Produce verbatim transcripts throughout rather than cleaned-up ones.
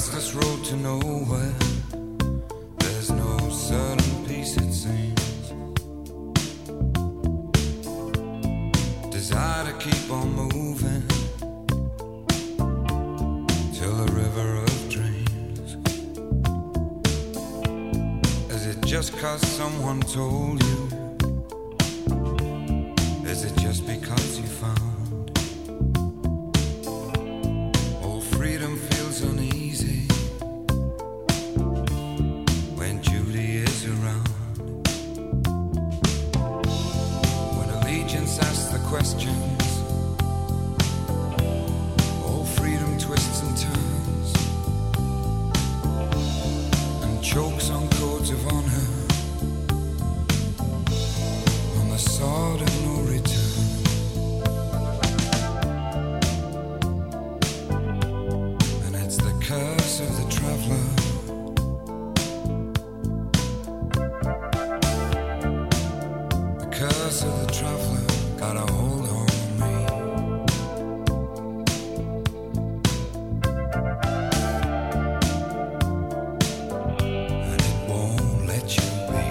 restless road to nowhere. There's no certain peace, it seems. Desire to keep on moving till the river of dreams. Is it just 'cause someone told you? Is it just because you found all freedom feels uneasy when Judy is around? When allegiance asks the questions, all freedom twists and turns and chokes on codes of honor, on the sword of no return. And it's the curse of the traveler. The curse of the traveler got a hold on me. And it won't let you be.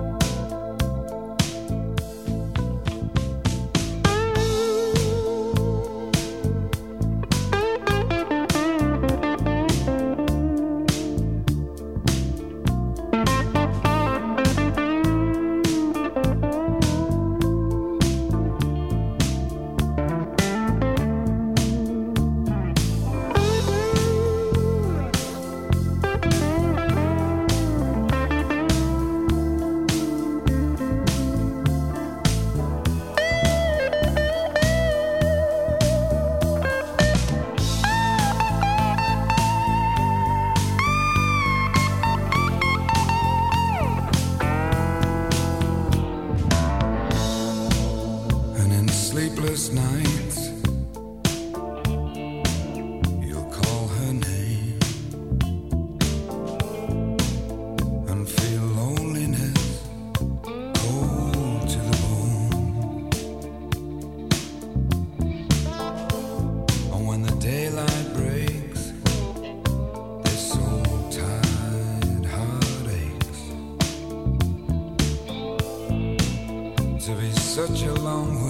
Sleepless nights, you'll call her name and feel loneliness cold to the bone. And when the daylight breaks, this soul-tied heart aches to be such a long way,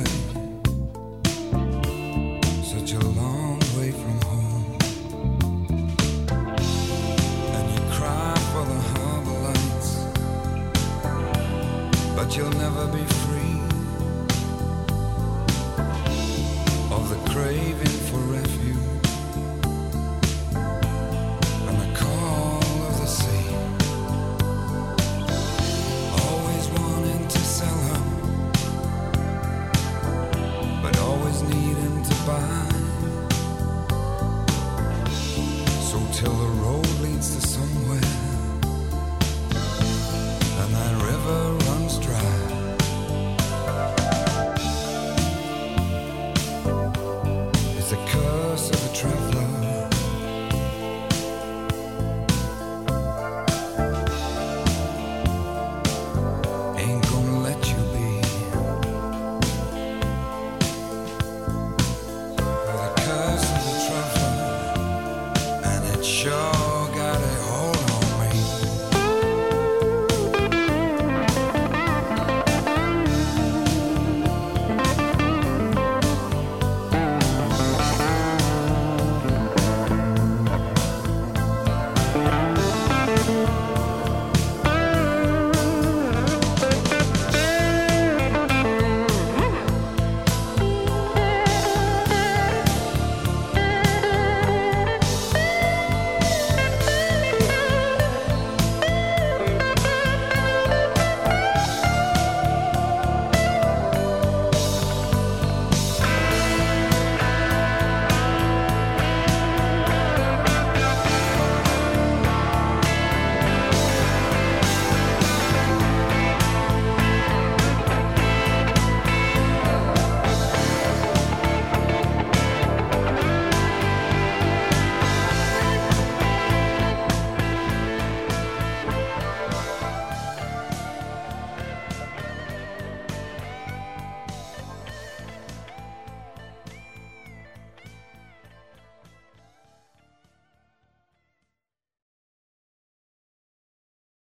such a long way from home. And you cry for the harbor lights, but you'll never be free of the craving